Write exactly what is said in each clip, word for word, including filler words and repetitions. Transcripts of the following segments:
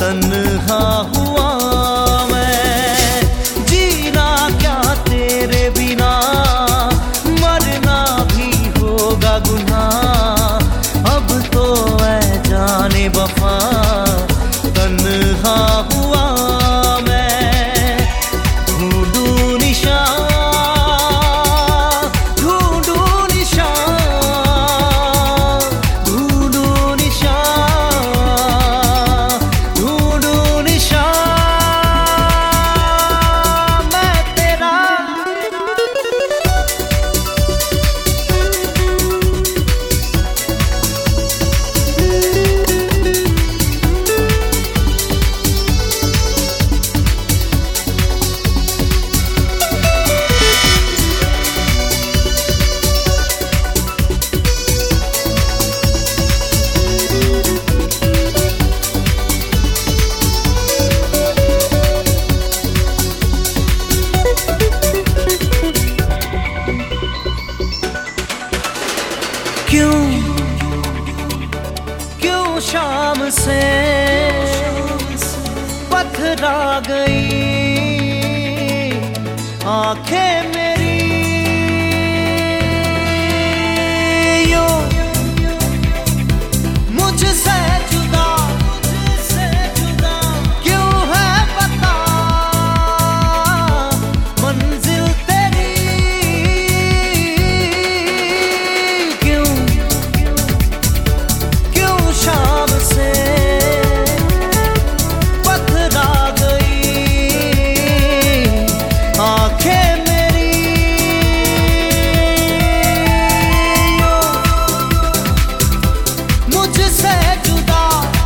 तन्हा हुआ मैं, जीना क्या तेरे बिना, मरना भी होगा गुनाह। अब तो ऐ जाने वफा तन्हा हुआ मैं, ढूंढूं निशान ढूंढूं निशान ढूंढूं निशान ढूंढूं निशान मैं तेरा। क्यों क्यों शाम से पथरा गई आंखें मेरी, यूं मुझसे जुदा क्यों है पता मंजिल तेरी। क्यों क्यों शाम से पथरा गई आंखें मेरी, यूं मुझसे जुदा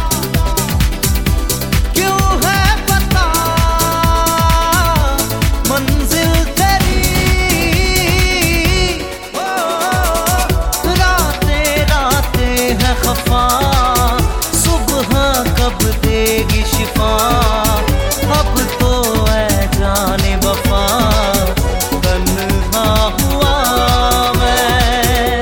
क्यों है पता मंजिल तेरी। ओ रातें रातें है खफा, सुबह कब देगी शिफा। अब तो ऐ जाने वफा तन्हा हुआ मैं।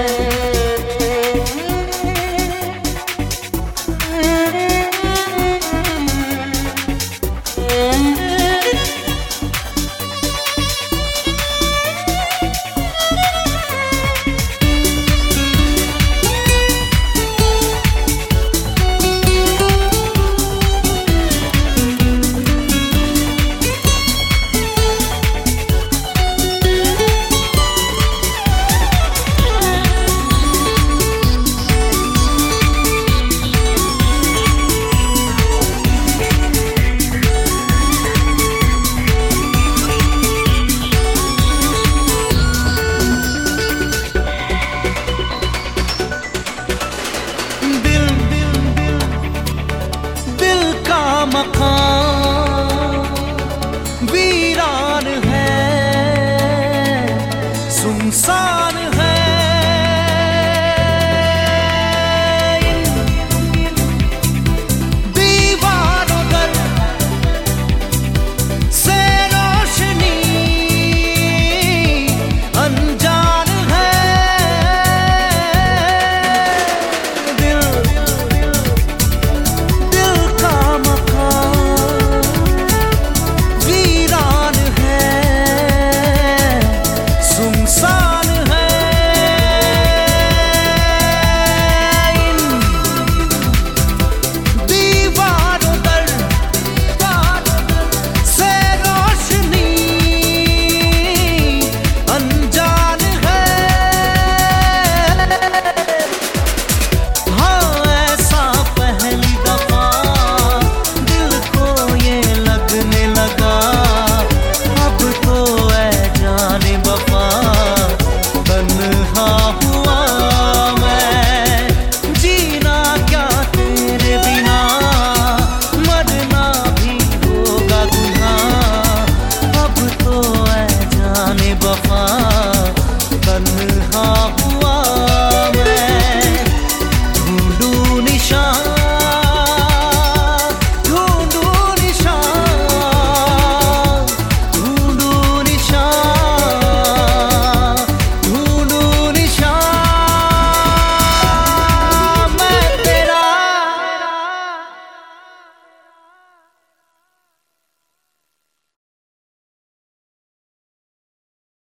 दिल दिल दिल दिल का मकान